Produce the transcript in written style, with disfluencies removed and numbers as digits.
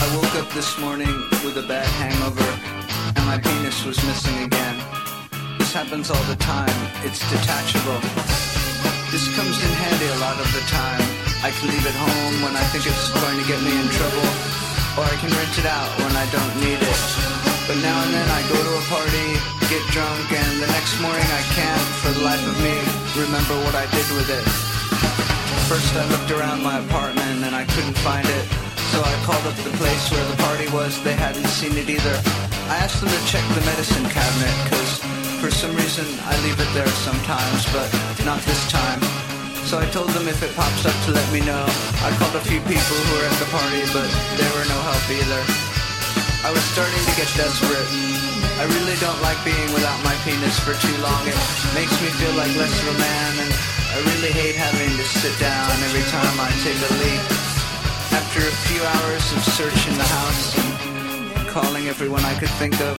I woke up this morning with a bad hangover, and my penis was missing again. This happens all the time. It's detachable. This comes in handy a lot of the time. I can leave it home when I think it's going to get me in trouble, or I can rent it out when I don't need it. But now and then I go to a party, get drunk, and the next morning I can't, for the life of me, remember what I did with it. First I looked around my apartment and I couldn't find it, so I called up the place where the party was. They hadn't seen it either. I asked them to check the medicine cabinet, cause for some reason I leave it there sometimes, but not this time. So I told them if it pops up to let me know. I called a few people who were at the party, but they were no help either. I was starting to get desperate. I really don't like being without my penis for too long. It makes me feel like less of a man, and I really hate having to sit down every time I take a leak. After a few hours of searching the house and calling everyone I could think of,